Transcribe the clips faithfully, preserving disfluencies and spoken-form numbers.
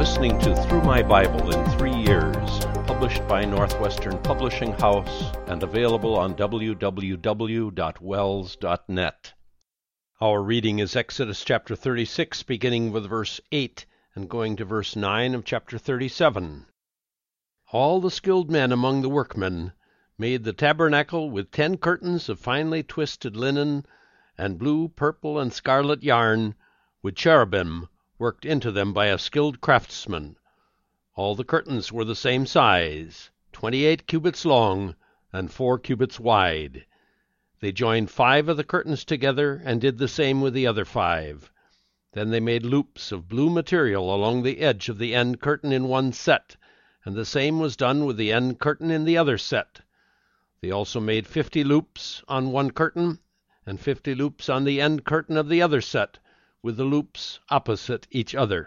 listening to Through My Bible in Three Years, published by Northwestern Publishing House and available on w w w dot wells dot net. Our reading is Exodus chapter thirty-six, beginning with verse eight and going to verse nine of chapter thirty-seven. All the skilled men among the workmen made the tabernacle with ten curtains of finely twisted linen and blue, purple, and scarlet yarn, with cherubim worked into them by a skilled craftsman. All the curtains were the same size, twenty-eight cubits long and four cubits wide. They joined five of the curtains together and did the same with the other five. Then they made loops of blue material along the edge of the end curtain in one set, and the same was done with the end curtain in the other set. They also made fifty loops on one curtain and fifty loops on the end curtain of the other set, with the loops opposite each other.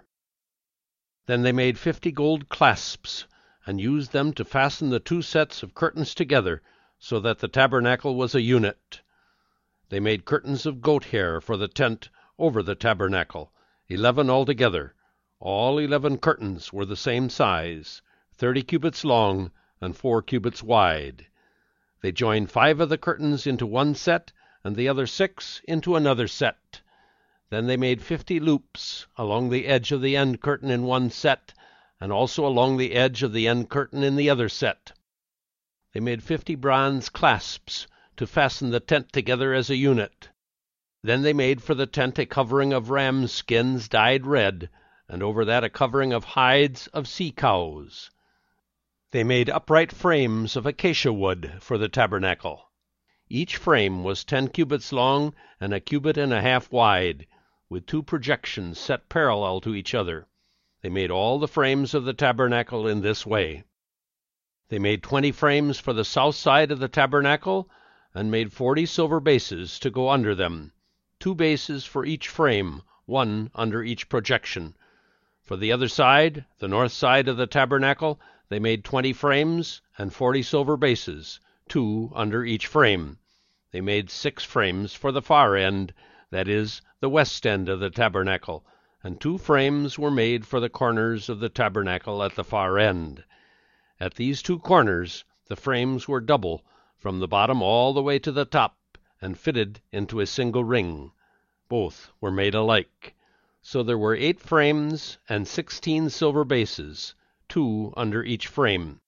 Then they made fifty gold clasps, and used them to fasten the two sets of curtains together, so that the tabernacle was a unit. They made curtains of goat hair for the tent over the tabernacle, eleven altogether. All eleven curtains were the same size, thirty cubits long and four cubits wide. They joined five of the curtains into one set, and the other six into another set. Then they made fifty loops along the edge of the end curtain in one set, and also along the edge of the end curtain in the other set. They made fifty bronze clasps to fasten the tent together as a unit. Then they made for the tent a covering of rams' skins dyed red, and over that a covering of hides of sea cows. They made upright frames of acacia wood for the tabernacle. Each frame was ten cubits long and a cubit and a half wide, with two projections set parallel to each other. They made all the frames of the tabernacle in this way. They made twenty frames for the south side of the tabernacle, and made forty silver bases to go under them, two bases for each frame, one under each projection. For the other side, the north side of the tabernacle, they made twenty frames and forty silver bases, two under each frame. They made six frames for the far end, that is, the west end of the tabernacle, and two frames were made for the corners of the tabernacle at the far end. At these two corners the frames were double, from the bottom all the way to the top, and fitted into a single ring. Both were made alike. So there were eight frames and sixteen silver bases, two under each frame.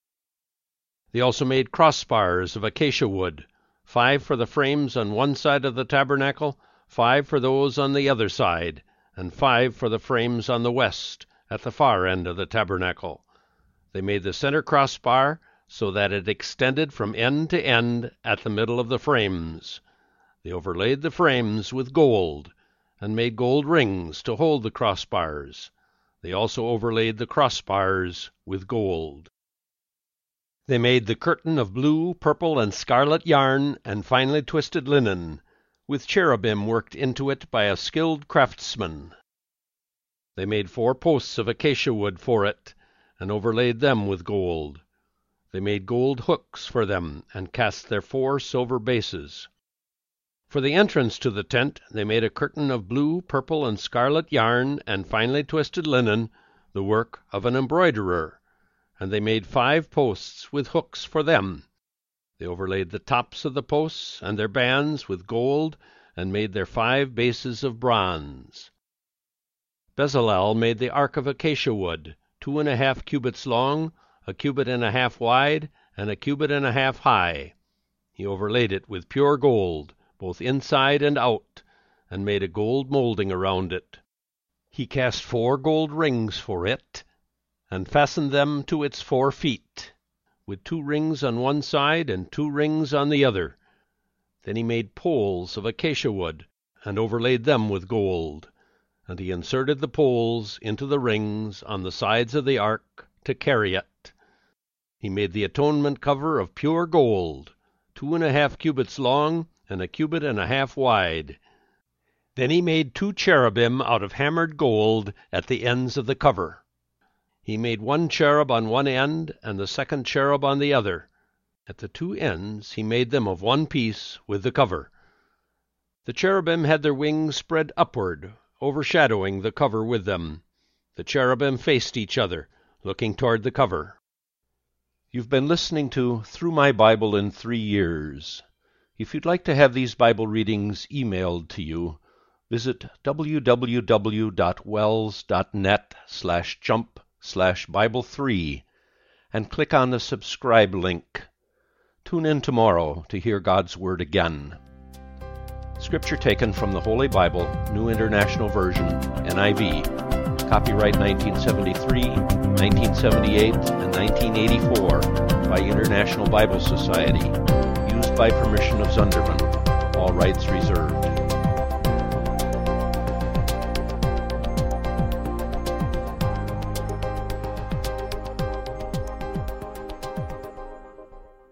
They also made crossbars of acacia wood, five for the frames on one side of the tabernacle, five for those on the other side, and five for the frames on the west, at the far end of the tabernacle. They made the center crossbar so that it extended from end to end at the middle of the frames. They overlaid the frames with gold, and made gold rings to hold the crossbars. They also overlaid the crossbars with gold. They made the curtain of blue, purple, and scarlet yarn and finely twisted linen, with cherubim worked into it by a skilled craftsman. They made four posts of acacia wood for it, and overlaid them with gold. They made gold hooks for them, and cast their four silver bases. For the entrance to the tent they made a curtain of blue, purple, and scarlet yarn and finely twisted linen, the work of an embroiderer, and they made five posts with hooks for them. They overlaid the tops of the posts and their bands with gold, and made their five bases of bronze. Bezalel made the ark of acacia wood, two and a half cubits long, a cubit and a half wide, and a cubit and a half high. He overlaid it with pure gold, both inside and out, and made a gold molding around it. He cast four gold rings for it, and fastened them to its four feet, with two rings on one side and two rings on the other. Then he made poles of acacia wood, and overlaid them with gold, and he inserted the poles into the rings on the sides of the ark to carry it. He made the atonement cover of pure gold, two and a half cubits long, and a cubit and a half wide. Then he made two cherubim out of hammered gold at the ends of the cover. He made one cherub on one end, and the second cherub on the other. At the two ends he made them of one piece with the cover. The cherubim had their wings spread upward, overshadowing the cover with them. The cherubim faced each other, looking toward the cover. You've been listening to Through My Bible in Three Years. If you'd like to have these Bible readings emailed to you, visit www.wells.net slash jump slash Bible three and click on the subscribe link. Tune in tomorrow to hear God's Word again. Scripture taken from the Holy Bible, New International Version, N I V. Copyright nineteen seventy-three, nineteen seventy-eight, and nineteen eighty-four by International Bible Society. Used by permission of Zunderman. All rights reserved.